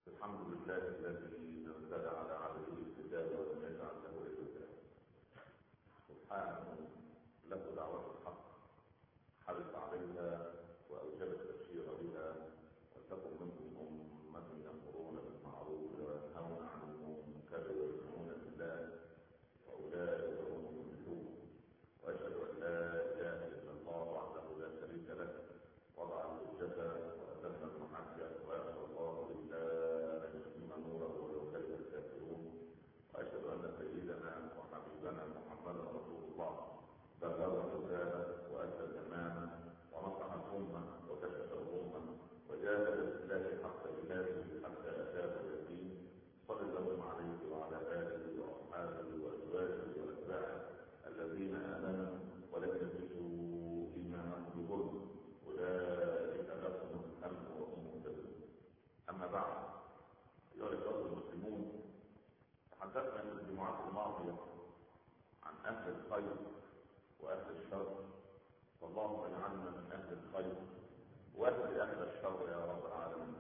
الحمد لله الذي نزل على عبده الكتاب ولم يجعل له عوجا. سبحانه له دعوة الحق حرص عليها واوجب التبشير بها، ولتكن منكم امة يأمرون بالمعروف وينهون عن المنكر ويؤمنون بالله واولئك هم المفلحون. واشهد ان لا اله الا الله وحده لا شريك له وضع الحجة وأتم المحجة ويغفر الله لله أن يتم نوره ولو كره الكافرون. وأشهد أن سيدنا وحبيبنا محمدا رسول الله بلغ الرسالة وأدى الأمانة ونصح الأمة وكشف الأمة وجاهد في الله حق جهاده حتى أتاه اليقين. صلى الله عليه وعلى آله وأصحابه وأزواجه وأتباعه الذين آمنوا ولم يلبسوا إيمانهم بظلم أولئك لهم الأمن وهم مهتدون. أما بعد، أيها الإخوة المسلمون، تحدثنا في الجمعات الماضية عن أهل الخير وأهل الشر، واللهم اجعلنا من أهل الخير وأهل الشر يا رب العالمين.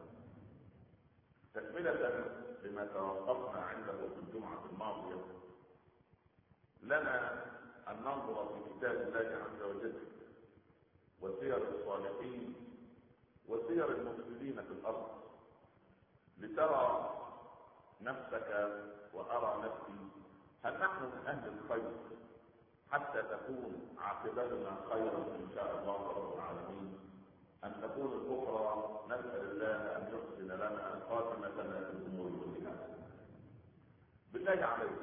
تكملة لما توقفنا عنده في الجمعة الماضية، لنا أن ننظر في كتاب الله عز وجل وسير الصالحين وسير المفسدين في الارض، لترى نفسك وارى نفسي هل نحن من اهل الخير حتى تكون عاقبتنا خيرا ان شاء الله رب العالمين، ان تكون الاخرى نسال الله ان يحسن لنا خاتمتنا في الامور كلها. بالله عليك،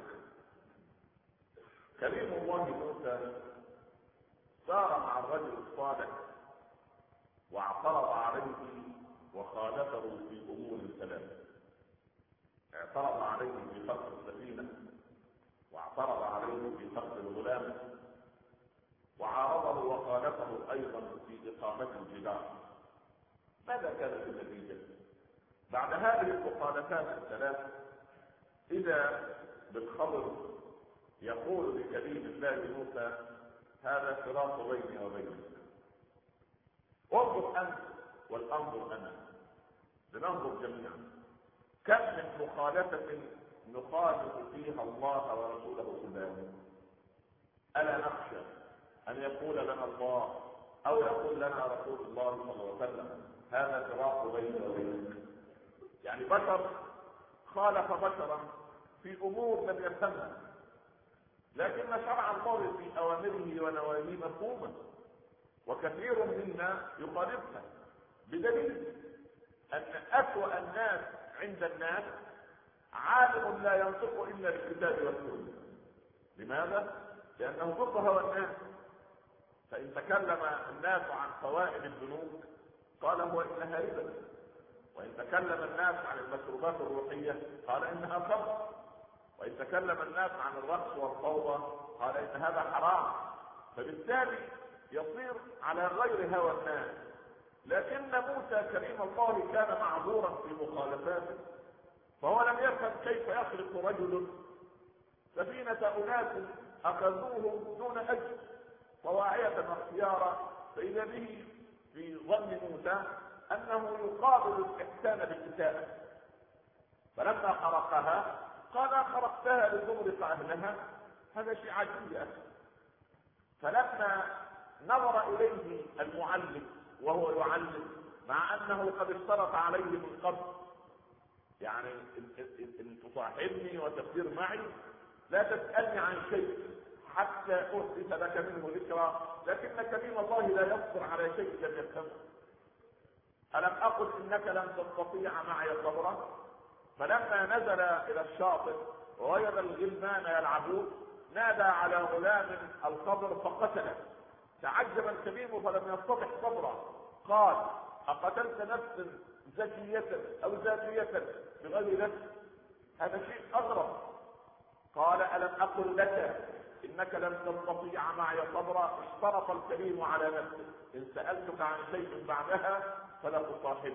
كريم الله موسى سار مع الرجل الصالح واعترض عليه وخالفه في امور ثلاثه. اعترض عليه في خلق السفينه، واعترض عليه في خلق الغلام، وعارضه وخالفه ايضا في اقامه الجدار. ماذا كانت النتيجه بعد هذه المخالفات الثلاث؟ اذا بالخبر يقول لكريم الله موسى: هذا فراق بيني وبينك، انظر انت والانظر انا، لننظر جميعا كم من مخالفة نخالف فيها الله ورسوله كلهم. الا نخشى ان يقول لنا الله او يقول لنا رسول الله صلى الله عليه وسلم: هذا فراق بيني وبينك؟ يعني بشر خالف بشرا في امور لم يفهمها، لكن شرع الله في اوامره ونواهيه مفهومه، وكثير منا يخالفها، بدليل ان اسوأ الناس عند الناس عالم لا ينطق الا بالكتاب والسنه. لماذا؟ لانه ضد هوى الناس. فان تكلم الناس عن فوائد الذنوب قال هو انها ربا، وان تكلم الناس عن المشروبات الروحيه قال انها خمر، وإن تكلم الناس عن الرقص والفوضى قال إن هذا حرام. فبالتالي يصير على غير هوى الناس. لكن موسى كريم الله كان معذورا في مخالفاته، فهو لم يفهم كيف يخلق رجل سفينة أناس أخذوه دون أجر طواعية واختيارا، فإذا به في ظن موسى أنه يقابل الإحسان بالكتابة. فلما خرقها قال: خرقتها لتغرق اهلها؟ هذا شيء عجيب يا اخي. فلما نظر اليه المعلم وهو يعلم، مع انه قد اشترط عليه من قبل، يعني ان تصاحبني وتسير معي لا تسالني عن شيء حتى احدث لك منه ذكرى، لكن كريم الله لا يصبر على شيء لم يفهمه. الم اقل انك لن تستطيع معي صبرا؟ فلما نزل الى الشاطئ ووجد الغلمان يلعبون نادى على غلام الخضر فقتله. تعجب الكريم فلم يستطع صبرا، قال: اقتلت نفسا زكية او زاكية بغير نفس؟ هذا شيء اغرب. قال: الم اقل لك انك لن تستطيع معي صبرا؟ اشترط الكريم على نفسه: ان سالتك عن شيء بعدها فلا تصاحبني.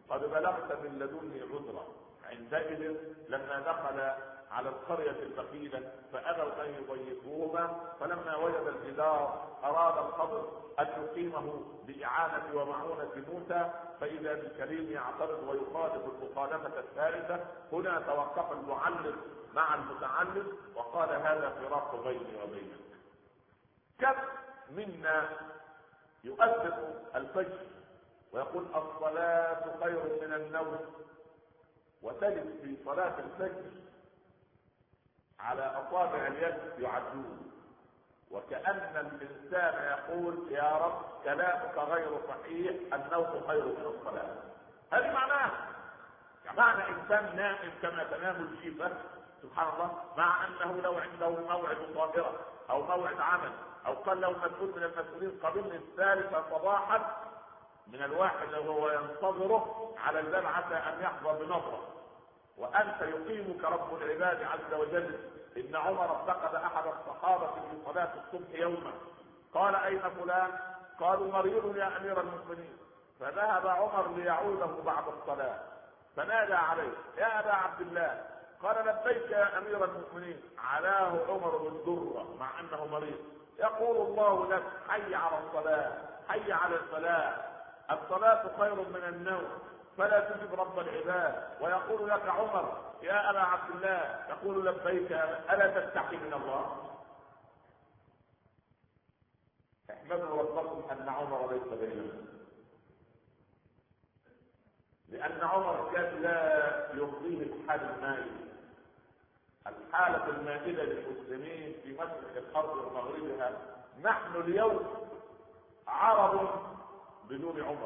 قد بلغت من لدني عذرا. عندئذ لما دخل على القرية البخيلة فأبوا أن يضيفوهما، فلما وجد الجدار أراد الخضر أن يقيمه بإعانة ومعونة موسى، فإذا بالكريم يعترض ويخالف المخالفة الثالثة. هنا توقف المعلم مع المتعلم وقال هذا فراق بيني وبينك. كم منا يؤذن الفجر ويقول الصلاة خير من النوم، وتجد في صلاة الفجر على أصابع اليد يعدون، وكأن الإنسان يقول يا رب كلامك غير صحيح، النوم خير من الصلاة. هذه معناه معنى إنسان نائم كما تنام الجيفة سبحان الله، مع أنه لو عنده موعد ظاهرة أو موعد عمل أو قال له مسؤول من المسؤولين قبل الثالثة صباحا من الواحد وهو ينتظره على الباب عسى أن يحظى بنظرة، وأنت يقيمك رب العباد عز وجل. إن عمر افتقد أحد الصحابة في صلاة الصبح يوما، قال أين فلان؟ قالوا مريض يا أمير المؤمنين. فذهب عمر ليعوده بعد الصلاة فنادى عليه يا أبا عبد الله، قال لبيك يا أمير المؤمنين. علاه عمر بالدرة مع أنه مريض، يقول الله لك حي على الصلاة، حي على الصلاة، الصلاة خير من النوم، فلا تجب رب العباد. ويقول لك عمر يا أبا عبد الله، يقول لبيك ألا تستحي من الله؟ احمدوا ربكم أن عمر ليس بيننا، لأن عمر كان لا يرضيه الحال المائل، الحالة المائلة للمسلمين في مشرق الأرض ومغربها. نحن اليوم عرب بدون عمر،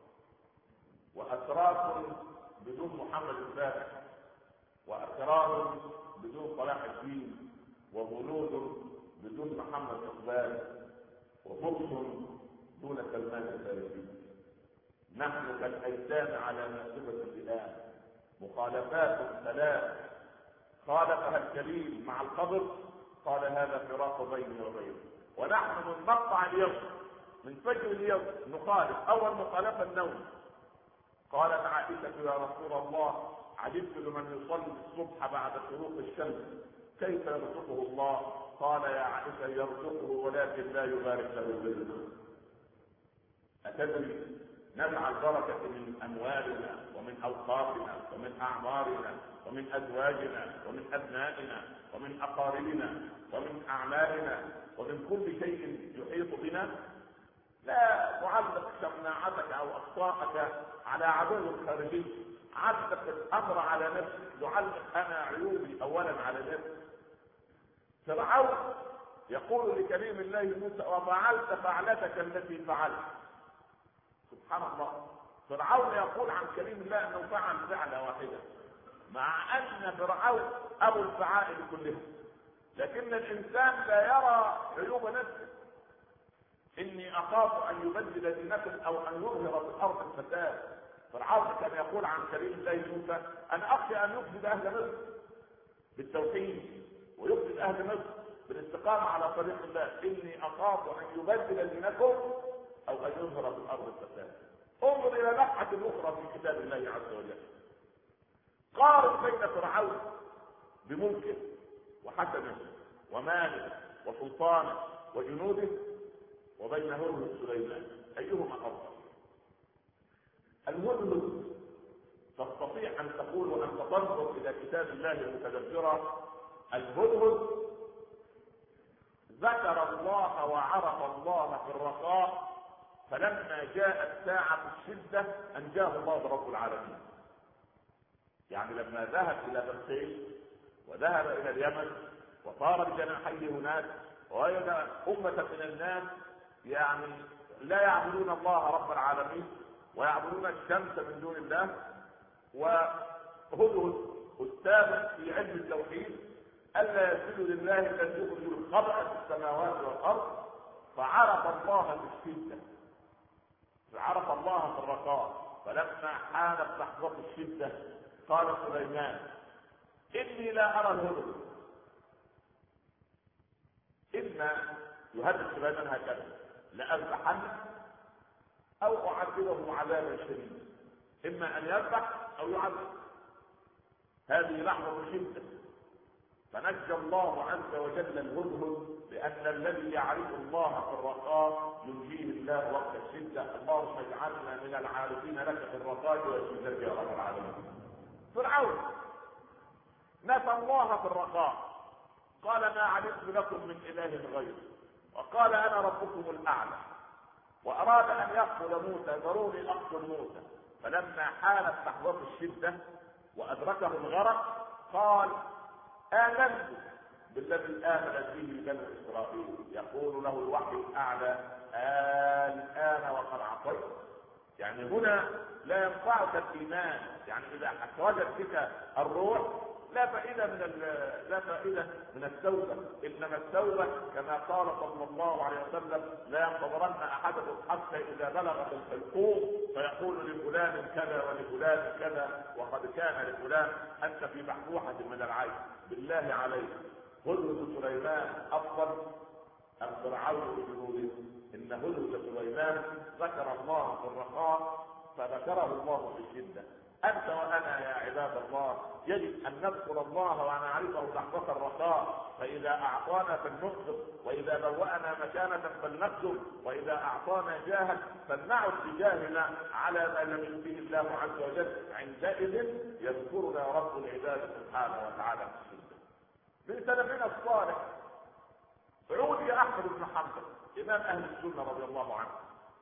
وأتراك بدون محمد الفاتح، وأتراك بدون صلاح الدين، وهنود بدون محمد إقبال، وفرس دون سلمان الفارسي. نحن كالأيتام على ناصبة الآن. مخالفات ثلاث خالفها الكريم مع القبر، قال هذا فراق بيني وبينه. ونحن من مقطع اليوم من فجر اليوم نخالف. أول مخالفة النوم، قالت عائشة يا رسول الله عجبت لمن يصلي الصبح بعد شروق الشمس كيف يرزقه الله؟ قال يا عائشة يرزقه ولكن لا يبارك له بالرزق. أتدري نزع البركة من أموالنا ومن أوقاتنا ومن أعمارنا ومن أزواجنا ومن أبنائنا ومن أقاربنا ومن أعمالنا ومن كل شيء يحيط بنا؟ لا تعلق شماعتك أو أخطاءك على عدو خارجي، علق الأمر على نفسك. تعلق أنا عيوبي أولا على نفسي. فرعون يقول لكريم الله موسى وفعلت فعلتك التي فعلت. سبحان الله، فرعون يقول عن كريم الله انه فعل فعله واحده، مع ان فرعون ابو الفعائل كلها. لكن الانسان لا يرى عيوب نفسه. اني اخاف ان يبدل دينكم او ان يظهر في الارض الفساد. فرعون كان يقول عن كريم الله موسى انا اخشى ان يفسد اهل مصر بالتوحيد ويفسد اهل مصر بالاستقامه على طريق الله. اني اخاف ان يبدل دينكم او ان يظهر في الارض الفساد. انظر الى نفحة اخرى في كتاب الله عز وجل. قارن بين فرعون بملكه وحسنه وماله وسلطانه وجنوده وبين هدهد سليمان، ايهما افضل؟ الهدهد تستطيع ان تقول وانت تنظر الى كتاب الله المتدبرة، الهدهد ذكر الله وعرف الله في الرخاء، فلما جاءت ساعة الشدة أنجاه الله رب العالمين. يعني لما ذهب إلى بلقيس وذهب إلى اليمن وطار بجناحيه هناك ووجد أمة من الناس يعني لا يعبدون الله رب العالمين ويعبدون الشمس من دون الله، وهدهد أستاذ في علم التوحيد ألا يسجد لله الذي يخرج الخبأ في السماوات والأرض، فعرف الله في الشدة، عرف الله في الرخاء. فلما حانت لحظة الشدة قال سليمان إني لا أرى الهدهد. إما يهدد سليمان هكذا لأذبحنه أو أعذبه عذابا شديدا. اما ان يذبح او يعذب. هذه لحظه شده، فنجى الله عز وجل الهدهد لان الذي يعرف الله في الرخاء ينجيه الله وقت الشده. اللهم اجعلنا من العارفين لك في الرخاء والشده يا رب العالمين. فرعون نسى الله في الرخاء، قال ما علمت لكم من اله غيري، وقال انا ربكم الاعلى، واراد ان يقتل موسى، ذروني اقتل موسى. فلما حالت لحظه الشده وادركه الغرق قال آمنت بالذي آمنت به بنو إسرائيل. يقول له الوحي الأعلى الآن وقد عصيت. يعني هنا لا ينفعك الإيمان، يعني إذا أخرجت بك الروح لا فائدة من التوبة، إنما التوبة كما قال صلى الله عليه وسلم لا ينتظرن أحدكم حتى إذا بلغ الحلقوم فيقول لفلان كذا ولفلان كذا وقد كان لفلان. أنت في بحبوحة من العين. بالله عليك هدهد سليمان أفضل أم فرعون بجنوده؟ إن هدهد سليمان ذكر الله في الرخاء فذكره الله في الشدة. أنت وأنا يا عباد الله يجب أن نذكر الله ونعرفه لحظة الرخاء، فإذا أعطانا فلنؤثر، وإذا بوأنا مكانة فلنقدم، وإذا أعطانا جاها فلنعد بجاهنا على ما لم يؤته الله عز وجل. عندئذ يذكرنا رب العباد سبحانه وتعالى في الشدة. من سلفنا الصالح عودي أحمد بن حنبل إمام أهل السنة رضي الله عنه،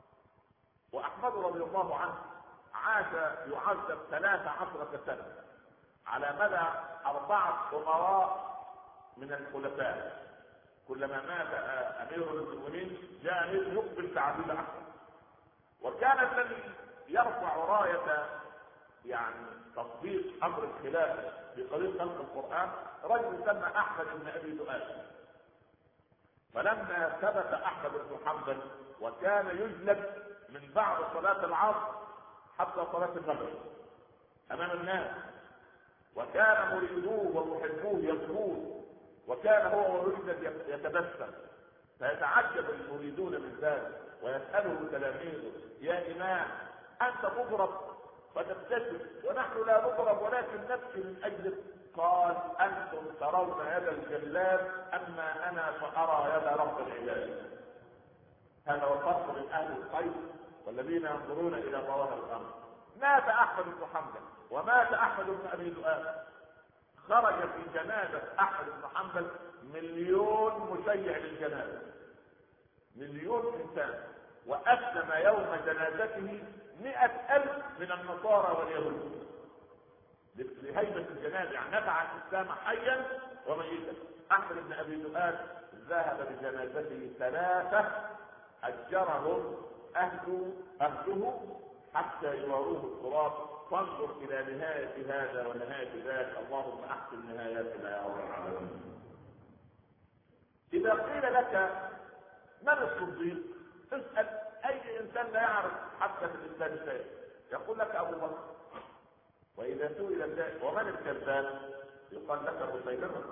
وأحمد رضي الله عنه عاش يعذب 13 سنة على مدى 4 أمراء من الخلفاء. كلما مات أمير المؤمنين جاء أمير يقبل تعذيب أحمد. وكان الذي يرفع راية يعني تطبيق أمر الخلافة في قضية خلق القرآن رجل يسمى أحمد بن أبي دؤاد. فلما ثبت أحمد بن حنبل وكان يجلد من بعد صلاة العصر حتى صلاة المغرب أمام الناس، وكان مريدوه ومحبوه يبكون، وكان هو ويجلد يتبسم، فيتعجب المريدون من ذلك ويسأله تلاميذه يا إمام أنت تضرب فتبتسم ونحن لا نضرب ولكن نبكي من أجلك. قال أنتم ترون يد الجلاد أما أنا فأرى يد رب العباد. هذا هو الفرق بين أهل الخير والذين ينظرون إلى ظواهر الأمر. مات أحمد بن حنبل ومات أحمد بن أبي دؤاد. خرج في جنازة أحمد بن حنبل 1,000,000 مشيع للجنازة، 1,000,000 إنسان، وأسلم يوم جنازته 100,000 من النصارى واليهود لهيبة الجنازة، يعني نفع الإسلام حيا وميتا. أحمد بن أبي دؤاد ذهب بجنازته 3 أجرهم أهله حتى يواروه التراب. فانظر إلى نهاية هذا ونهاية ذاك. اللهم أحسن نهاياتنا يا رب العالمين. إذا قيل لك من الصديق اسأل أي إنسان لا يعرف حتى في الإسلام شيء يقول لك أبو بكر. وإذا سئل ذلك ومن الكذاب يقال لك مسيلمة.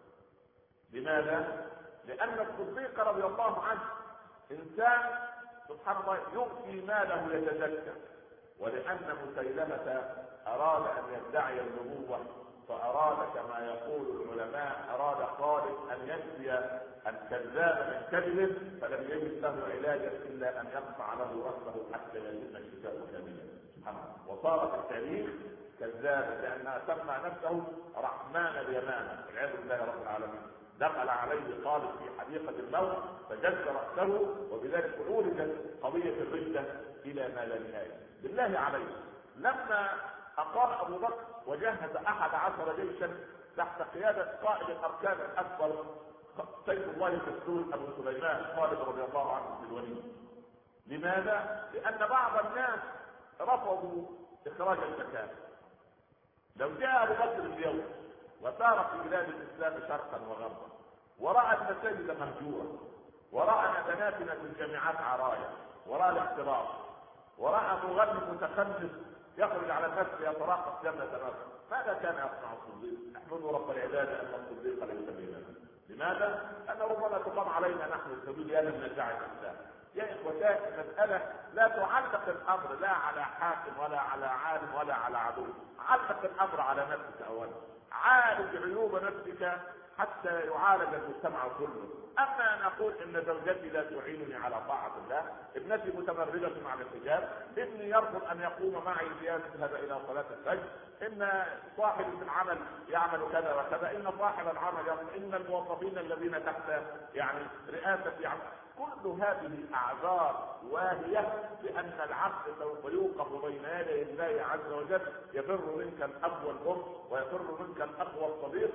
لماذا؟ لأن الصديق رضي الله عنه إنسان سبحان الله يؤتي ماله يتزكى، ولأن مسيلمة أراد أن يدعي النبوة فأراد كما يقول العلماء أراد خالد أن ينفي الكذاب من كذبه، فلم يجد له علاجا إلا أن يقطع له رأسه حتى يتم الشفاء كاملا. سبحان الله. وصار في التاريخ كذابا لأنها سمى نفسه رحمن اليمامة والعياذ بالله رب العالمين. دخل عليه خالد في حديقة الموت فجز رأسه، وبذلك عولجت قضية الردة إلى ما لا نهاية. بالله عليه لما أقام أبو بكر وجهز 11 جيشا تحت قيادة قائد الأركان الأكبر سيف الله المسلول أبو سليمان خالد رضي الله عنه في الوليد. لماذا؟ لأن بعض الناس رفضوا إخراج الزكاة. لو جاء أبو بكر اليوم وسار في بلاد الإسلام شرقا وغربا ورأى المساجد مهجورة، ورأى بناتنا في الجامعات عرايا، ورأى الاختلاط، ورأى مغني متخنث يخرج على الناس يتراقص جنة نفسه، ماذا كان يصنع الصديق؟ احمدوا رب العباد أن الصديق ليس بيننا. لماذا؟ أن ربما تقام علينا نحن السبيل يا من ندعي الإسلام. يا إخوتان المسألة لا تعلق الأمر لا على حاكم ولا على عالم ولا على عدو، علق الأمر على نفسك أولا، عالج عيوب نفسك حتى يعالج المجتمع كله. اما ان اقول ان زوجتي لا تعينني على طاعه الله، ابنتي متمرده على الحجاب، ابني يرفض ان يقوم معي ليذهب الى صلاه الفجر، ان صاحب العمل يعمل كذا وكذا، ان صاحب العمل يقول، ان الموظفين الذين تحت يعني رئاسه يعمل، كل هذه اعذار واهيه بان العبد سوف يوقف بين يدي الله عز وجل، يفر منك الاب والام ويفر منك الاخ والصديق،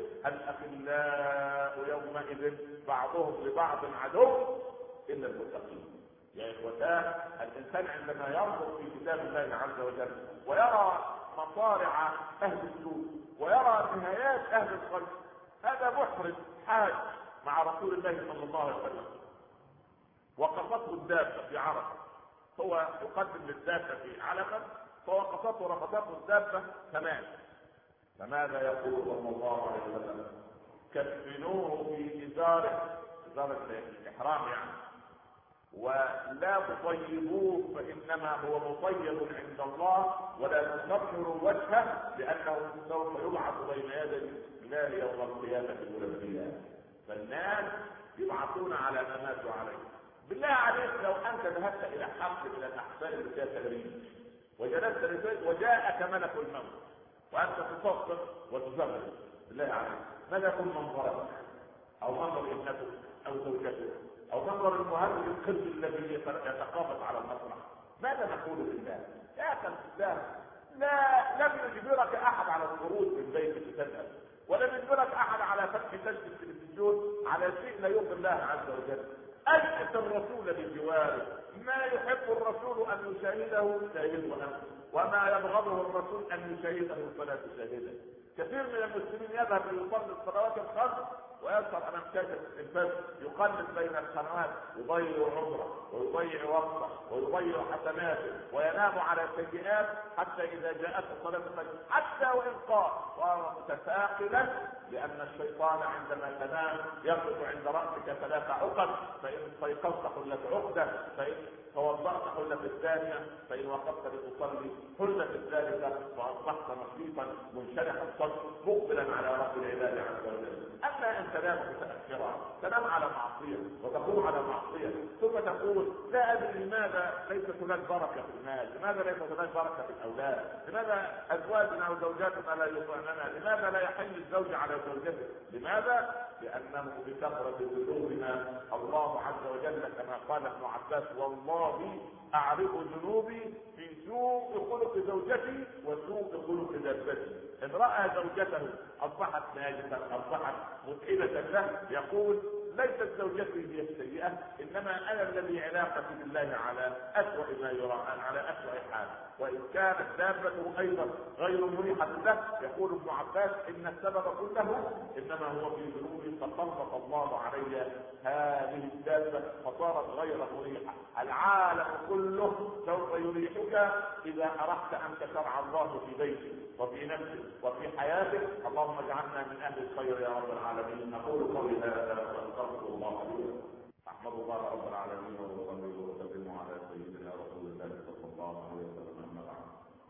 الاخلاء يومئذ بعضهم لبعض عدو الا المتقين. يا اخوتان الانسان عندما ينظر في كتاب الله عز وجل ويرى مصارع اهل السوء ويرى نهايات اهل الخلق، هذا محرج حاج مع رسول الله صلى الله عليه وسلم، وقصته الدابه في عرفه، هو يقدم للدابه في علقه فوقصته رفضته الدابه تمام، فماذا يقول صلى الله عليه وسلم؟ كفنوه في ازاره الاحرام يعني، ولا تطيبوه فانما هو مطيب عند الله، ولا تكفروا وجهه لانه سوف يبعث بين يدي الله يوم القيامه ملبيا. فالناس يبعثون على ما ماتوا عليه. بالله عليك لو انت ذهبت الى حفل من الاحفال اللي فيها تغريب وجلست وجاءك ملك الموت وانت تصفر وتزمر، بالله عليك ماذا يكون منظرك او منظر ابنتك او زوجتك او منظر المهرج القرد الذي يتقابض على المسرح؟ ماذا نقول لله؟ يا اخي الاسلام لم يجبرك احد على الخروج من بيتك تذهب، ولم يجبرك احد على فتح شاشه التلفزيون على شيء لا يرضي الله عز وجل. أجلس الرسول بجواره، ما يحب الرسول أن يشاهده شاهده أنت، وما يبغضه الرسول أن يشاهده فلا تشاهده. كثير من المسلمين يذهب ليصلي الصلوات الخمس ويسهر امام شاشه التلفاز يقلب بين القنوات، يضيع عمره ويضيع وقته ويضيع حسناته وينام على سيئات، حتى اذا جاءت صلاه الفجر حتى وان قام صار متثاقلا، لان الشيطان عندما تنام يقف عند راسك 3 عقد، فان استيقظت حلت عقده، فان توضأت حلت الثانيه، فان وقفت لتصلي حلت الثالثه، واصبحت نشيطا منشرح الصدر مقبلا على رب العباد عز وجل. اما ان تنام متاخرا، تنام على معصيه وتقوم على معصيه، ثم تقول لا ادري لماذا ليست هناك بركه في المال، لماذا ليست هناك بركه في الاولاد، لماذا ازواجنا وزوجاتنا لا يطعننا، لماذا لا يحل الزوج على زوجته، لماذا؟ لانه بكثره ذنوبنا الله عز وجل كما قال ابن عباس والله اعرف ذنوبي في سوء خلق زوجتي وسوء خلق دابتي. ان راى زوجته اصبحت ناجسه اصبحت متعبه له يقول ليست زوجتي هي السيئه، انما انا الذي علاقتي بالله على اسوأ ما يرى، على اسوأ حال. وان كانت دابته ايضا غير مريحه له يقول ابن عباس ان السبب كله انما هو في ذنوب فسلط الله علي هذه الدابه فصارت غير مريحه. العالم كله سوف يريحك اذا اردت ان تشرع الله في بيتك وفي نفسك وفي حياتك. اللهم اجعلنا من اهل الخير يا رب العالمين. اقول قولي هذا واستغفر الله لي. احمد الله رب العالمين واصلي وسلم على سيدنا رسول الله صلى الله عليه وسلم. اما بعد،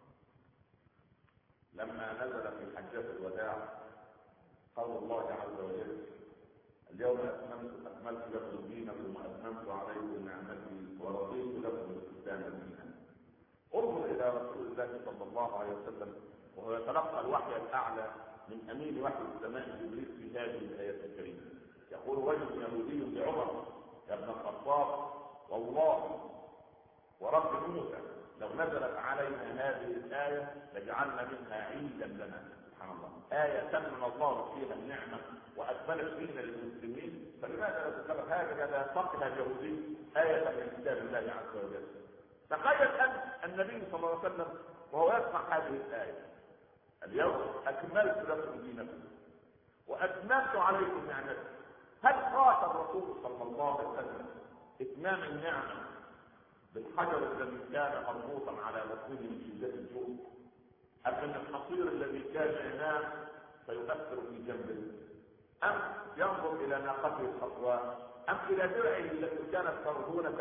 لما نزل في حجة الوداع قول الله عز وجل اليوم اكملت لكم دينكم واتممت عليكم نعمتي ورضيت لكم الاسلام دينا. انظر الى رسول الله صلى الله عليه وسلم وهو يتلقى الوحي الاعلى من امين وحي السماء جبريل في هذه الايه الكريمه. يقول رجل يهودي لعمر يا ابن الخطاب والله ورب موسى لو نزلت علينا هذه الايه لجعلنا منها عيدا لنا. سبحان الله، ايه تمن الله فيها النعمه واكملت فينا للمسلمين، فلماذا لا تكرر هكذا فقه اليهودي ايه من كتاب الله عز وجل؟ تخيل ان النبي صلى الله عليه وسلم وهو يسمع هذه الايه اليوم اكملت لكم دينكم واتممت عليكم نعمتي، هل خاف الرسول صلى الله عليه وسلم اتمام النعمه بالحجر الذي كان مربوطا على بطنه من شده الجوع، ام من الحصير الذي كان ينام فيؤثر في جنبه، ام ينظر الى ناقته الخطواء، ام الى درعه التي كانت مرهونه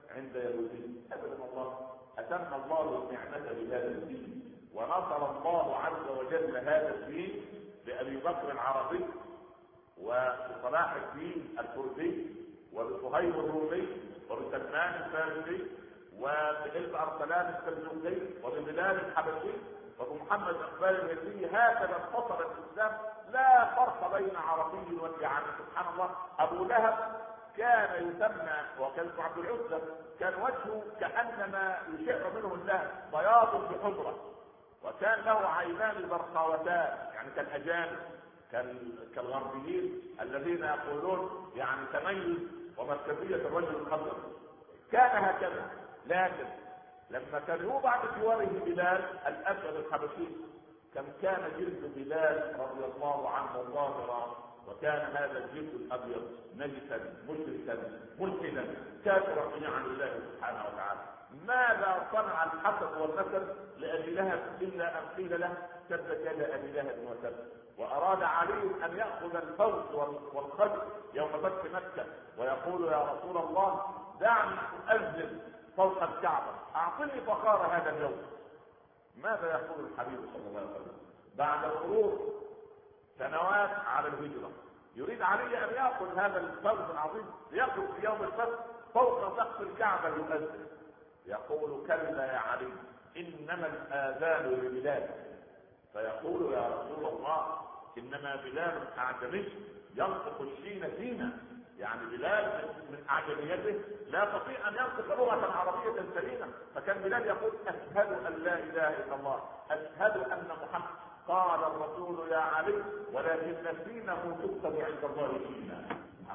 عند يهودي ابدا والله. اتم الله النعمه بهذا الدين ونصر الله عز وجل هذا الدين بابي بكر العربي وبصلاح الدين الكردي وبصهيب الرومي وبسلمان الفارسي وبإلف أرسلان السلجوقي وببلال الحبشي وبمحمد اقبال الهندي. هكذا انتصر الاسلام، لا فرق بين عربي يعني سبحان الله. ابو لهب كان يسمى وكان عبد العزى كان وجهه كانما يشع منه اللهب بياض بحضره، وكان له عينان برقاوتان يعني كالاجانب كالغربيين الذين يقولون يعني تميز ومركزيه الرجل الابيض، كان هكذا. لكن لما كان هو بعد جواره بلال الاسود الحبشي كان جلد بلال رضي الله عنه ظاهرا، وكان هذا الجلد الابيض نجسا مشركا ملحدا كافرا بنعم الله سبحانه وتعالى. ماذا صنع الحسد والنسب لابي لهب الا ان قيل له تبت يد ابي لهب وتب، واراد علي ان ياخذ الفوز والخزي يوم فتح مكه ويقول يا رسول الله دعني اؤذن فوق الكعبه اعطني فخار هذا اليوم. ماذا يقول الحبيب صلى الله عليه وسلم بعد مرور سنوات على الهجره؟ يريد علي ان ياخذ هذا الفوز العظيم ليخرج في يوم الفتح فوق سقف الكعبه يؤذن. يقول كلا يا علي انما الاذان لبلال. فيقول يا رسول الله انما بلال اعجمي ينطق الشين فينا، يعني بلال من اعجميته لا يستطيع ان ينطق لغه عربيه سليمه. فكان بلال يقول اشهد ان لا اله الا الله اشهد ان محمد. قال الرسول يا علي ولكن سينه تكتب عند الله شينا.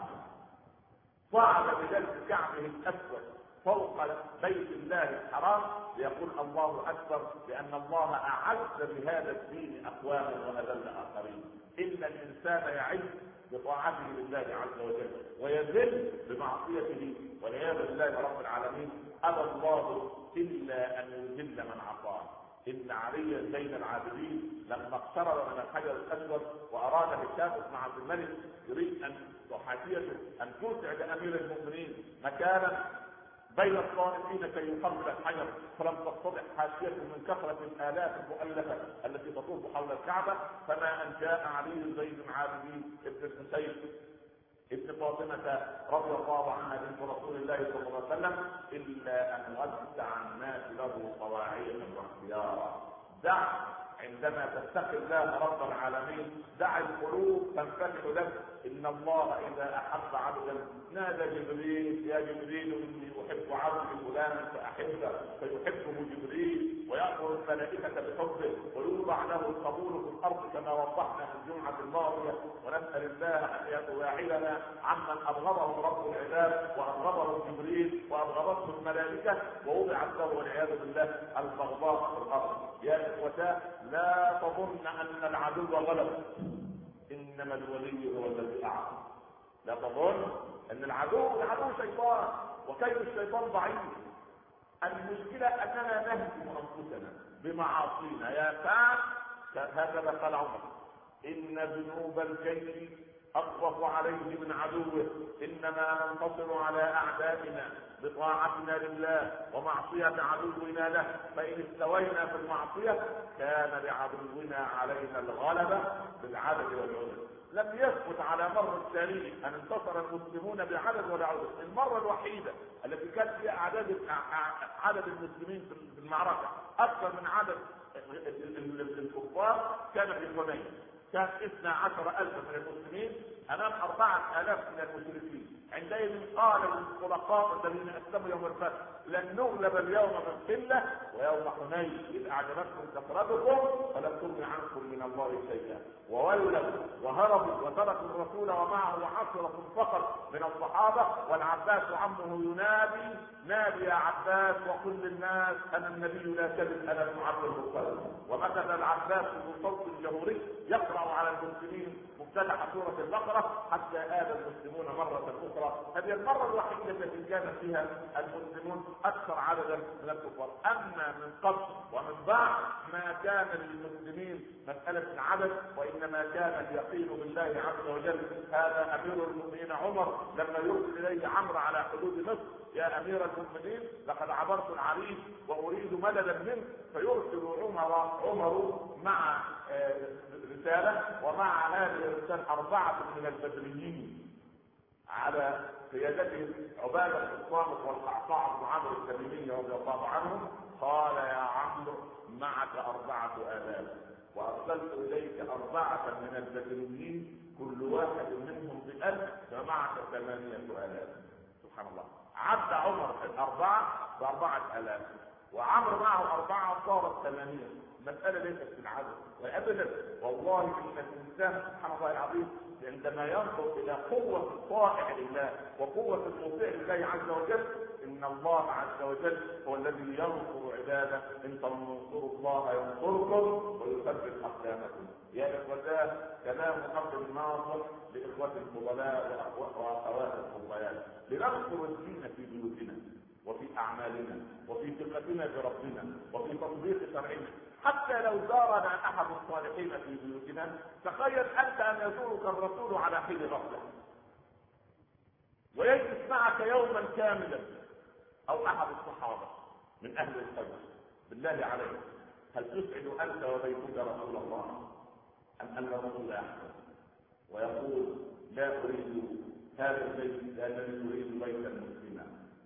صعد بلال بكعبه الاسود فوق بيت الله الحرام ليقول الله اكبر، لان الله اعز بهذا الدين اقواما واذل اخرين. ان الانسان يعز بطاعته لله عز وجل ويذل بمعصيته والعياذ بالله رب العالمين. ابى الله الا ان يذل من عصاه. ان عليا زين العابدين لما اقترب من الحجر الاسود واراد هشام بن عبد الملك يريد ان وحاشيته ان توسع لامير المؤمنين مكانا بين الطائفين كي يقبل الحجر، فلم تتضح حاشيته من كثره الالاف المؤلفه التي تطوف حول الكعبه. فما ان جاء علي زين العابدين ابن الحسين ابن فاطمه رضي الله عنها بنت رسول الله صلى الله عليه وسلم الا ان وسع الناس له طواعيه واختيارا. دع عندما تتقي الله رب العالمين دع القلوب تنفتح له. ان الله اذا احب عبدا نادى جبريل يا جبريل اني احب عبدي فلانا فاحبه فيحبه جبريل ويامر الملائكه بحبه ويوضع له القبول في الارض كما وضحنا في الجمعه الماضيه. ونسال الله ان يباعدنا عمن ابغضه رب العباد وابغضه جبريل وابغضته الملائكه ووضعت له والعياذ بالله البغضاء في الارض. يا اخوتاه لا تظن ان العدو غلب، انما الولي هو الذي اعظم. لا تظن ان العدو شيطان وكيد الشيطان ضعيف. المشكله اننا نهزم انفسنا بمعاصينا. يا سعد هكذا قال عمر ان ذنوب الجيش اخوف عليه من عدوه، انما ننتصر على اعدائنا بطاعتنا لله ومعصيه عدونا له، فان استوينا في المعصيه كان لعدونا علينا الغلبه بالعدد والعدد. لم يثبت على مر التاريخ ان انتصر المسلمون بعدد ولا عدد. المره الوحيده التي كان فيها عدد المسلمين في المعركه اكثر من عدد الكفار كان في حنين. كان 12,000 من المسلمين امام 4,000 من المشركين. عندئذ قال الخلقاء الذين اسلموا يوم الفتح لن نغلب اليوم من قله ويوم حنين اذ اعجبتكم كثرتكم فلم تغن عنكم من الله شيئا وولوا وهربوا وتركوا الرسول ومعه عشرة فقط من الصحابه والعباس عمه ينادي نادي يا عباس وقل للناس انا النبي لا كذب انا المعبد المرسل. ومكث العباس بصوت جهوري يقرأ على المسلمين مفتتح سورة البقرة حتى آل المسلمون مرة أخرى. هذه المرة الوحيدة التي كان فيها المسلمون أكثر عددا من الكفار. أما من قبل ومن بعد ما كان للمسلمين مسألة العدد، وإنما كان اليقين بالله عز وجل. هذا أمير المؤمنين عمر لما يرسل إليه عمرو على حدود مصر: يا أمير المؤمنين لقد عبرت العريش وأريد مددا منك، فيرسل عمر مع رسالة، ومع هذه الرسالة 4 من البدريين على قيادته عبادة بن الصامت والقعقاع بن عمرو التميمي رضي الله عنهم. قال: يا عمرو معك 4000، وأرسلت إليك 4 من البدريين كل واحد منهم ب1000، فمعك 8000. سبحان الله. عد عمر 4 ب4000، وعمر معه 4 صارت 8. المسألة ليست في العدد وأبدا، والله إن الإنسان سبحان الله العظيم عندما ينظر إلى قوة الطائع لله وقوة المطيع لله عز وجل، إن الله عز وجل هو الذي ينصر عباده. إن تنصروا الله ينصركم ويثبت أقدامكم. يا إخوتاه، كلام حق الناصر لإخوة الفضلاء وأخوات الفضليات، لننصر الدين في بيوتنا وفي أعمالنا وفي ثقتنا بربنا وفي تطبيق شرعنا. حتى لو زارنا أحد الصالحين في بيوتنا، تخيل أنت أن يزورك الرسول على حين غفلة ويجلس معك يوما كاملا، أو أحد الصحابة من أهل الخير. بالله عليك، هل تسعد أنت وبيتك رسول الله أم أن الرسول أحسن ويقول: لا أريد هذا البيت الذي أريد بيتا مسلما؟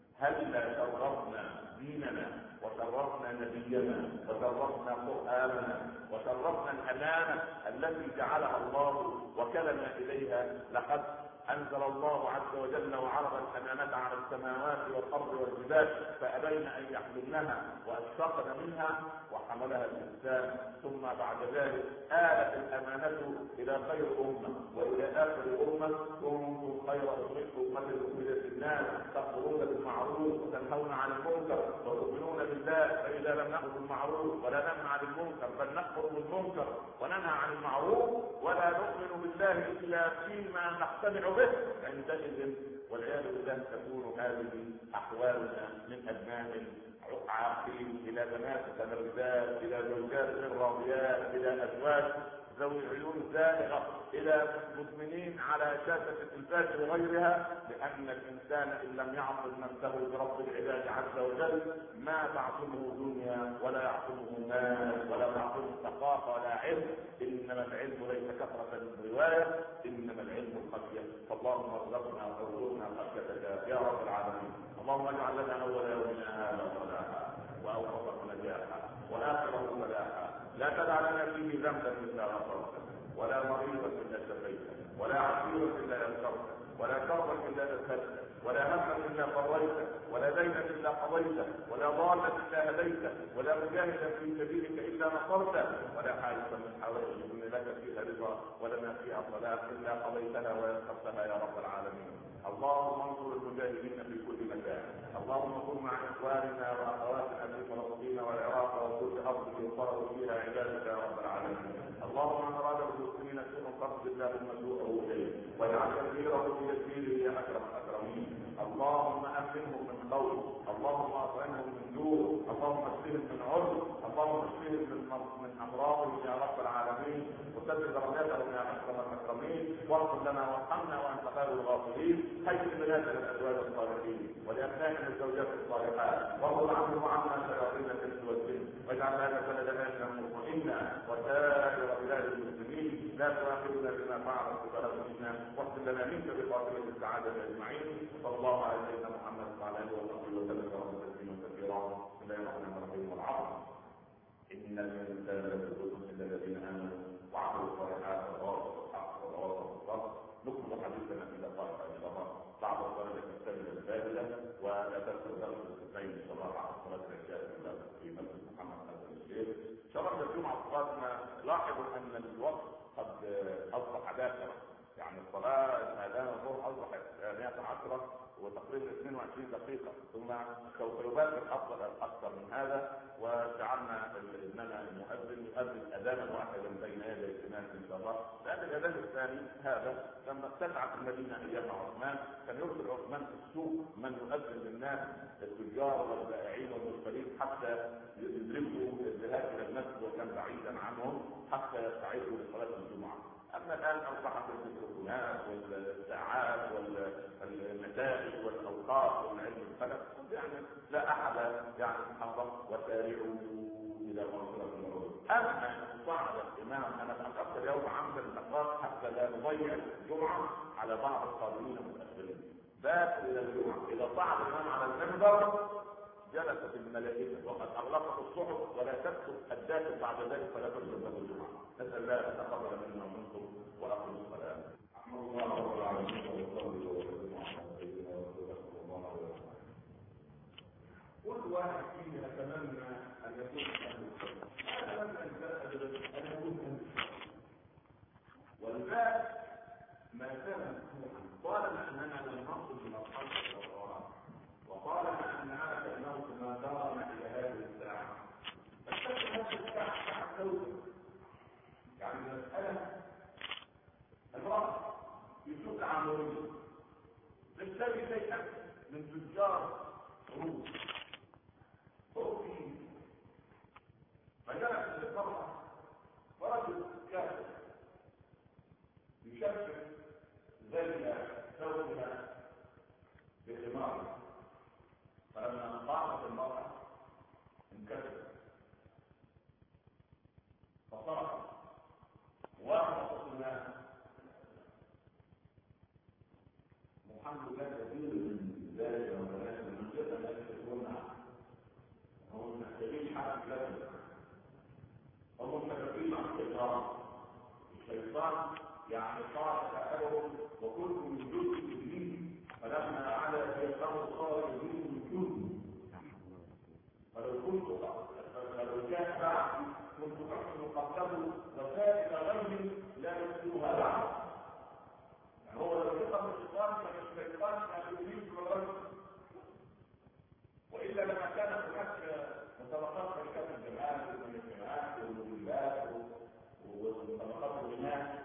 هل شرفنا ديننا وشرفنا نبينا وشرفنا قرآننا وشرفنا الأمانة التي جعلها الله وكلنا إليها؟ لقد أنزل الله عز وجل وعرض الأمانة على السماوات والأرض والجبال فأبين أن يحملنها وأشفقن منها وحملها الإنسان. ثم بعد ذلك آلت الأمانة إلى خير أمة وإلى آخر أمة: كنتم خير أمة أخرجت للناس تأمرون بالمعروف وتنهون عن المنكر وتؤمنون بالله. فإذا لم نأمر بالمعروف ولا ننهى عن المنكر، بل نأمر بالمنكر وننهى عن المعروف ولا نؤمن بالله إلا فيما نقتنع به، عندئذ والعياذ بالله تكون هذه أحوالنا من أبناء عاقين إلى بنات متمردات، إلى زوجات غير راضيات، إلى أزواج ذوي عيون زائغة، إلى مدمنين على شاشة التلفاز وغيرها. لأن الإنسان إن لم يعصم نفسه برب العباد عز وجل ما تعصمه دنيا ولا يعصمه مال ولا تعصمه ثقافة ولا علم. إنما العلم ليس كثرة الرواية، إنما العلم الخشية. فاللهم ارزقنا وارزقنا خشيتك يا رب العالمين. اللهم اجعل لنا أول يومنا هذا صلاحا وأوسطه نجاحا وآخره فلاحا. لا تدع لنا فيه ذنبا إلا غفرته، ولا مريضا إلا شفيته، ولا عسيرا إلا يسرته، ولا كربا إلا أذهبته، ولا هما إلا فريته، ولا دينا إلا قضيته، ولا ضالا إلا هديته، ولا مجاهدا في سبيلك إلا نصرته، ولا حاجة من حوائج الدنيا لك فيها رضا ولنا فيها صلاح إلا قضيتها ويسرتها يا رب العالمين. اللهم انصر المجاهدين في كل مكان. اللهم كن مع اخواننا واخواتنا في فلسطين والعراق وكل ارض ينصر فيها عبادك يا رب العالمين. اللهم من اراد بالمسلمين سوءا فاقصد اللهم سوءه اليه واجعل تدبيره في يسيره يا اكرم الاكرمين. اللهم امنهم من خوف، اللهم اطعمهم من جوع، اللهم اشفهم من عذر، اللهم اشفهم من امراضهم يا رب العالمين، وسدد درجاتهم يا اكرم الاكرمين، واغفر لنا وارحمنا وانت خير الغافرين. حيث بناتنا الازواج الصالحين ولابنائنا الزوجات الصالحات، وارض عنهم وعنا شياطين الانس والجن، واجعل هذا بلد امنا مطمئنا وسائر بلاد المسلمين. لا تؤاخذنا بما فعل الكفار منا، واغفر لنا منك بخاتمه السعاده اجمعين. صلى الله على سيدنا محمد وعلى اله وصحبه وسلم تسليما كثيرا. بسم الله الرحمن الرحيم. والعصر ان الانسان لفي خسر الا الذين امنوا وعملوا الصالحات وتواصوا بالحق وتواصوا بالصبر. نكمل حديثنا الى قائمه ان شاء الله بعد الصلاه الثانيه الباردة، ولا تنسوا درس الاثنين ان شاء الله بعد صلاه العشاء في مسجد محمد حسن الشيخ. شرحنا الجمعه القادمه. لاحظوا ان الوقت قد اصبح داخلا، يعني الصلاه اذان الظهر اصبحت 110 وتقريبا 22 دقيقه، ثم سوف يبادر افضل اكثر من هذا، وجعلنا اننا المؤذن يؤذن اذانا واحدا بين يدي الامام ان شاء الله. لان الاذان الثاني هذا لما اتسعت المدينه ايام عثمان كان يرسل عثمان في السوق من يؤذن للناس التجار والبائعين والمشترين حتى يدركوا الذهاب الى المسجد وكان بعيدا عنهم حتى يستعدوا لصلاه الجمعه. اما الان اصبحت التليفونات والساعات والمساجد والاوقات والعلم الفلك يعني لا احد يعني حفظ وسارعوا الى مغفره الله. اما صعد الامام انا فقدت اليوم عمدا الاقراط حتى لا نضيع الجمعه على بعض القادمين المتاخرين. بات الى الجمعه اذا صعد الامام على المنبر جلست الملائكه وقد اغلقت الصحف ولا تكتب الداخل بعد ذلك فلا تكتب له الجمعه. نسال الله ان يتقبل منا ومنكم واقم الصلاه. رحمه الله رب العالمين وصلى وسلم على سيدنا رسول الله صلى الله عليه وسلم. كل واحد فينا يتمنى ان يكون اهل الخير. انا ان يكون اهل الخير. والباب ما كان مفتوحا. قال اننا لم نصل الى الخلق والقرار، وقال ان هذا الموت ما دارنا الى هذه الساعه. فالشكل هذه الساعه ساعه توبه. يعني المساله الرأس يسوق عمري تشتري شيئا من تجار روس أوكي فجاءت للمرأة ورجل كافر يشفر زي ثوبها بخمار، فلما قامت المرأة انكسرت فصرخت وأخذت الماء. محمد لا كثير من ذلك ولكن من جد لا يكون هم محتاجين حق لازم هم متفقين عن الشيطان يعني صار سألهم وكل من جزء الدين فلما على الشيطان صار يزيد من جزء. فلو كان بعد كنت أحسن قبله وسائل غير لا يسلوها بعد. هو لو يقام الشيطان فالشيطان كان يريد الرجل، والا لما كانت هناك مسابقات شركات الجماعات والمجتمعات والمجلات ومسابقات الغناء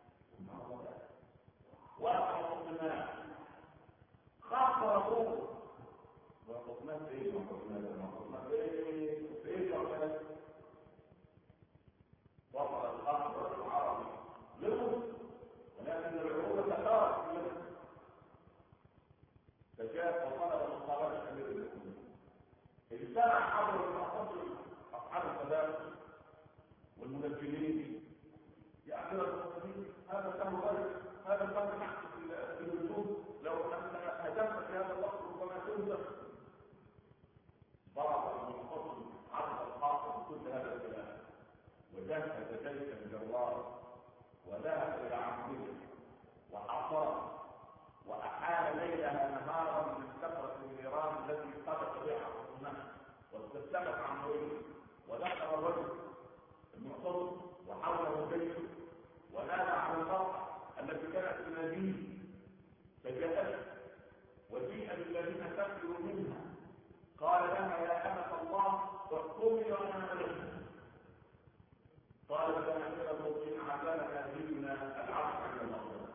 واقع الغناء خاصه ابوه وقسمات ايه وقسمات ايه وصل الاخضر العربي له، ولكن العروض تكارت في مصر فجاء وطلب مقابله امير المؤمنين. اجتمع حضر المعتصم اصحاب الصداقه والمنجمين يا امير المؤمنين هذا كان غير هذا كان نحن في الوجود لو انت هدمت في هذا الوقت ربما تنزل. ضرب المعتصم عرض الخاص بكل هذا الكلام وجهز جيشا جوارا وذهب الى عمه وحصر واحال ليلها نهارا من كثره النيران التي قذف بها عصمها واستسلمت عمه. ودخل الرجل المعتصم وحوله بيته ونادى على المرأة التي كانت تناديه فجاءت وجيء بالذين تكفروا منها قال لها يا أمة الله احكمي وانا عليها. قال يا امير المؤمنين عسانا نبينا العفو عن المغفرة.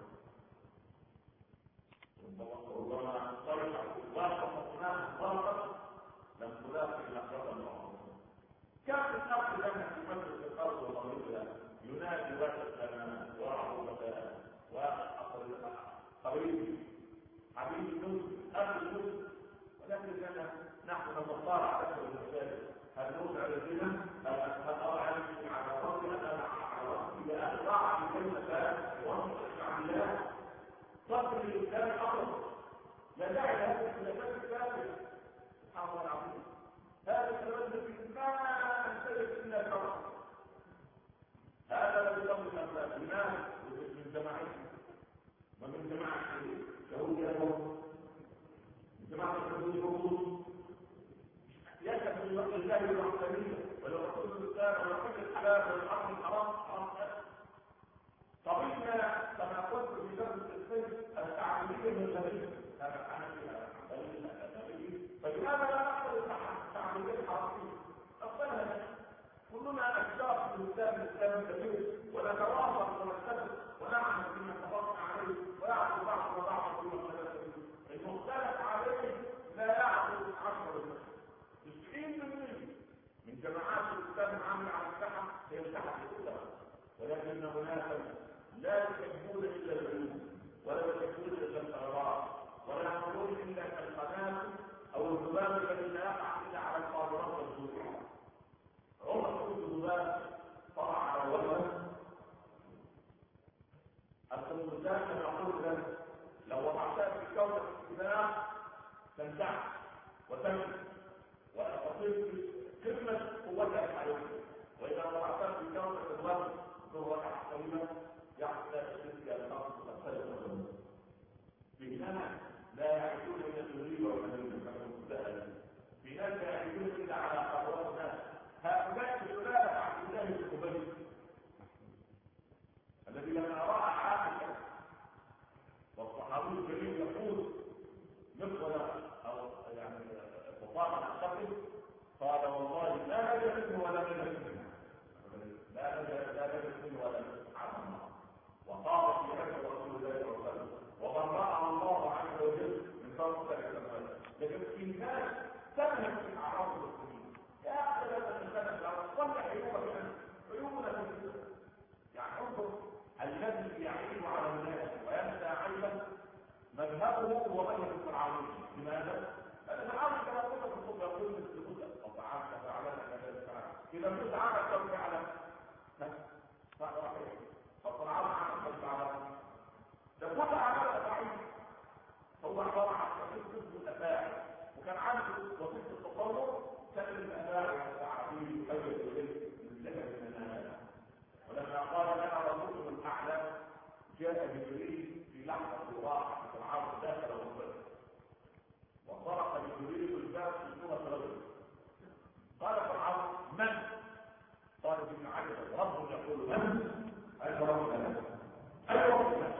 ربما صرح وافقناه غلطا لم تلاقي نقرة المغفرة. كان الأرض لنا في مجلس الأرض والمغرب ينادي وجه وعروبة وقريب حبيب مسلم أخي مسلم، ولكن لنا نحن نتصارع على المسائل. هل نوسع الزنا؟ هل أرى نفسي على ربي أنا على ربي بأخضاع بكلمة وانصح عن الله صدر الإسلام أمر لا داعي لهذه الخلافات الكافرة. سبحان الله العظيم هذا الكلام الذي ما نختلف إلا الحرام هذا الذي يضمن الأخلاق لماذا؟ من جماعته ومن جماعة شهود يهود من جماعة الحدود الحدود يكتب في وقت الله الوحدانية ولو رسول الإسلام ولو حكم الحلال والحرام الحرام حرام. طبيعنا كما قلت في تعبير الغريب فلماذا لا نقبل التعبير الحرفي؟ أصلا كلنا أشجار في الإسلام كبير ونتواصل ونتفق ونعمل فيما اتفقنا عليه ويعرف بعضنا بعضا فيما اختلف فيه. المختلف عليه لا يعرف 10% من جماعات الإسلام العامة على الساحة هي الساحة الإسلام، ولكن هناك لا يحبون إلا العلوم ولا يحبون إلا الثغرات ولا يعملون إلا كالقنابل أو الذباب الذي لا يقع إلا على القادرات والزروع. عمر بن الذباب طلع على وجهه الكمبيوتر كما يقول له لو وضعتها في كوكب الاجتماع تنتعش وتنجح وتصير قمة قوتها الحيوية، وإذا وضعتها في كوكب الوزن ذو ركعة قليلة يحتاج تلك الأرض تختلف في ناس لا يعيشون من الدنيا والمدينة في ناس لا يعيشون إلا على قرارات الناس. هؤلاء الثلاثة عبد الله بن أبي الذي لما رأى عائشة والصحابي الكريم يقول مثل أو يعني مطابع الشخص قال والله لا نجد منه ولا نجد منه لا نجد منه ولا نجد عنه وقال في حج رسول الله صلى الله عليه وسلم وبرأه الله عز وجل من فوق ذلك المال. لكن في الناس تملك في أعراض المسلمين يا أخي لا تتكلم لو صلح عيوبنا في يعني انظر الذي يعيب على الناس وينسى عيبا مذهبه هو مذهب الفرعوني. لماذا؟ لأن فرعون كما قلت في الخطبة يقول مثل كذا وفعلت فعلنا كذا فعلنا إذا كنت عارف كم فعلا فالفرعون عارف كم فعلا ده كل عارف ضعيف هو عبارة عن وسيلة الأفاعي وكان عنده وسيلة التطور كان الأفاعي والتعابير وحيث إليه من لك من الناس. ولما قال لنا رسول الأعلى جاء جبريل في لحظة واحدة فرعون داخل الباب وطرق جبريل الباب في سورة رجل. قال فرعون من؟ قال ابن عجل رب يقول من؟ أي رب أي رب.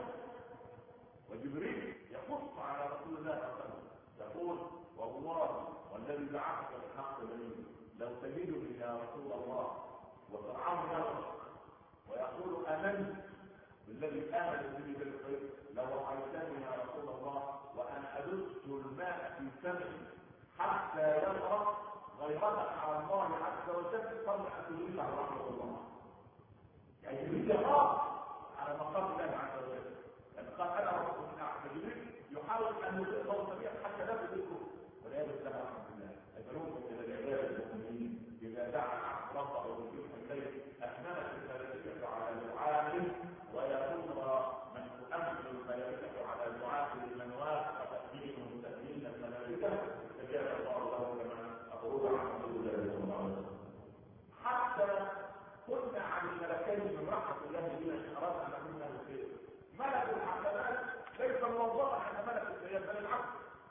وجبريل يقص على رسول الله صلى الله عليه وسلم يقول والله والذي بعثك بالحق دليل لو تجدني يا رسول الله. وفرعون يغرق ويقول امنت بالذي امن به بالخير لو رايتني يا رسول الله وانا ادس الماء في فمي حتى يغرق غيرتك على الله عز وجل قبل ان تجيب على رحمه الله. يعني جبريل يخاف على مقام الله عز وجل لأن قال أنا رب من أعلى. جبريل يحاول أن يضع سبيل حتى لا تذكره ولا يبدأ الحمد لله. أدعوكم إلى العباد المؤمنين إذا دعا العبد ربه ويجيب الليل أثناء الملائكة على دعائه ويكون من تؤمن الملائكة على دعائه لمن وافق تأمينه تأمين الملائكة فجاء الله له كما أقول عن رسول الله صلى الله عليه وسلم. حتى قلنا عن الملكين من رحمة الله بنا إن أردنا أن نكون له خير. ملك الحسنات ليس موظفا عند ملك السيئات بل العبد.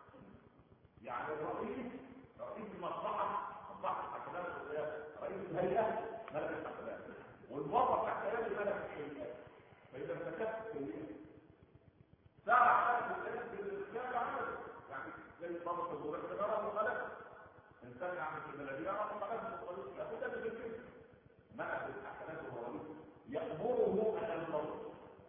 يعني الرئيس المصلحة الحسنات والسيئات رئيس الهيئة ملك الحسنات والموظف تحت يد ملك السيئات. فإذا ارتكبت سيئة ساعة ملك السيئات بالإسلام عمل يعني زي ضابط الدولة كده مخالفة إنسان يعمل في البلدية مخالفة الطريق يأخذ ده بالكلمة. ملك الحسنات هو رئيس يأمره أن ينظر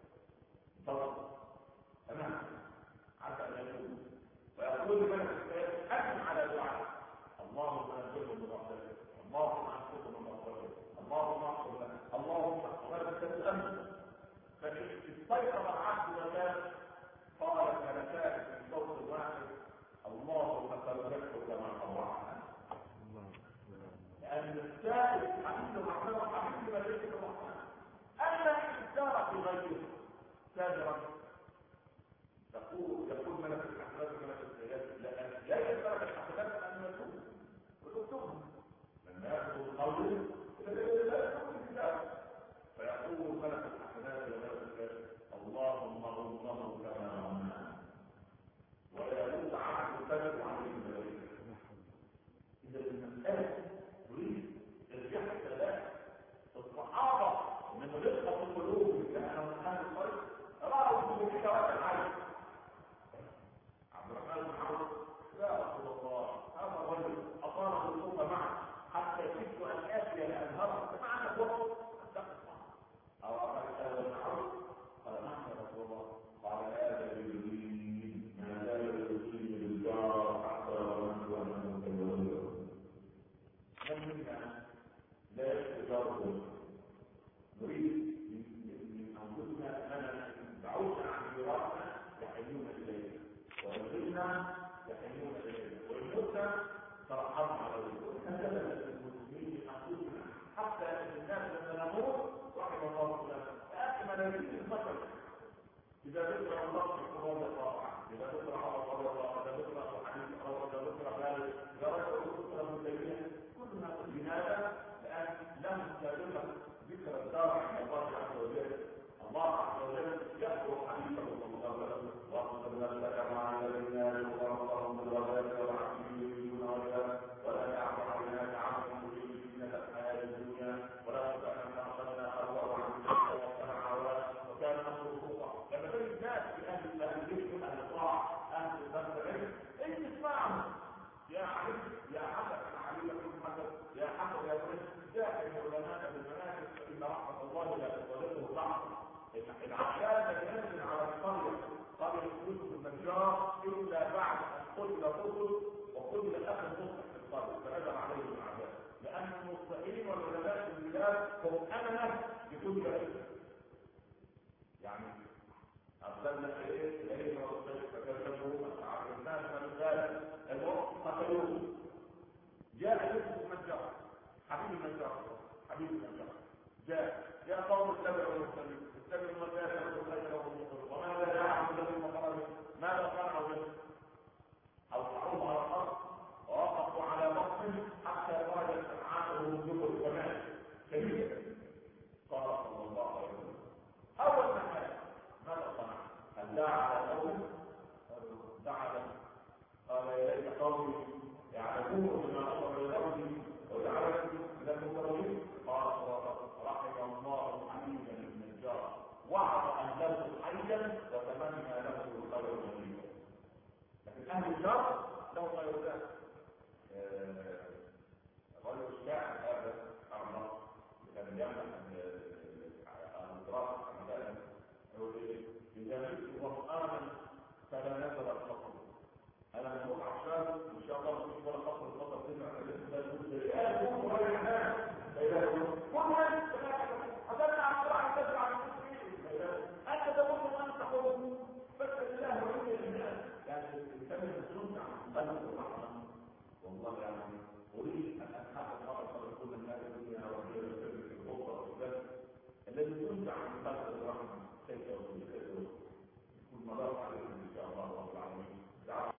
تمام حتى ان يكون ويقول لملك السيئات اجم على دعاء اللهم انزله من رحمتك اللهم انقذه من رحمتك اللهم اغفر لنا اللهم وملك الامن. فاستيقظ العبد وكان قال ملكان من صوت واحد اللهم تركته كما طوعنا. لان السائل حبيب الرحمن وحبيب ملائكه الرحمن اما ان سار في غيره سابرا يقول ملك الحسنات وملك السيئات لا يسألك الحسنات أن يكون وتكتبهم لما يأخذ القول لا يكون الكتاب فيقول ملك الحسنات وملك السيئات اللهم اغفره كما رمنا ولا يموت عنه السبب عن الملائكة. إذا المسألة تريد ترجع الثلاث الصحابة من رقة القلوب كأنهم أهل الخير رأوا بمكة ولا العالم يحنون الينا، ويرضينا يحنون الينا، ويموتنا ترحمنا عليه. وهكذا المسلمين انفسنا حتى الناس لما نموت رحم الله لنا فاكمل به البشر. اذا ذكر الله في القران الرابعه، اذا ذكر عمر رضي الله عنه، اذا ذكر ابو حنيفه او اذا ذكر مالك، اذا ذكر ابن تيميه، كلنا لماذا؟ لان لم تسابق ذكر الدار عند الله عز وجل. الله عز وجل يذكر حديثه صلى الله عليه وسلم: واصبر نفسك مع الذين يذكرون بالغداة والعشي يريدون وجهه ولا تعد عيناك عنهم تريد زينة الحياة الدنيا ولا تطع من اغفلنا الله عن ذكرك واتبع هواه وكان امره فرطا. لما تجد الناس في اهل الذكر اهل الطاعه اهل العلم انت تسمعهم: يا علي يا حسن علي بن حسن يا حسن يا ابن داخل العلماء بالمناكب فان رحمه الله لا تولده بعض. العذاب ينزل على القريه قبل يوسف النجار الا بعد ان قتل الرسل وقتل الاخ المصلح في القريه فنزل عليهم العذاب، لان المصلحين والعلماء في البلاد هم امنه بكل علم. يعني أرسلنا إليه ورسله فكذبوه فعرفناه من ذلك الوقت قتلوه. جاء يوسف النجار حبيب النجار جاء: يا قوم اتبعوا المرسلين، اتبعوا المرسلين والخير والمرسلين، وماذا يعمل الذين خرجوا؟ ماذا صنعوا به؟ أوقعوه على الأرض ووقفوا على بطنه حتى خرجت أمعاءه من جبل كمان كبيرة. قال صلى الله عليه وسلم: أول ما كان ماذا صنع؟ هل دعا على قومه؟ دعا له. قال: يا ليت قومي يعلمون بما امر لهم وجعلهم من المكرمين. قال: رحم الله حبيبا النجار وعظ اهله حيا وتمنى له الخير جميلا. لكن اهل الشر لهم غير ذلك. الرجل الشاعر هذا ارمى كان يمنع الدراسه مثلا يقول: اذا جئت ظمآنا فلا نزل الفقر. انا بقول عشان ان شاء الله مش ولا فقر الفقر تسمع ده يقول ولا الناس اذا كل هذا عن راح تسمع انت تقول ان تقول بس الله ولي الناس. يعني الانسان المسلم عن قلب الرحمه والله يعني اريد ان اتحقق الله كل الناس الدنيا وهي في الغربه والذل الذي ينزع عن قلب الرحمه كيف يكون مدار عليهم ان شاء الله رب العالمين.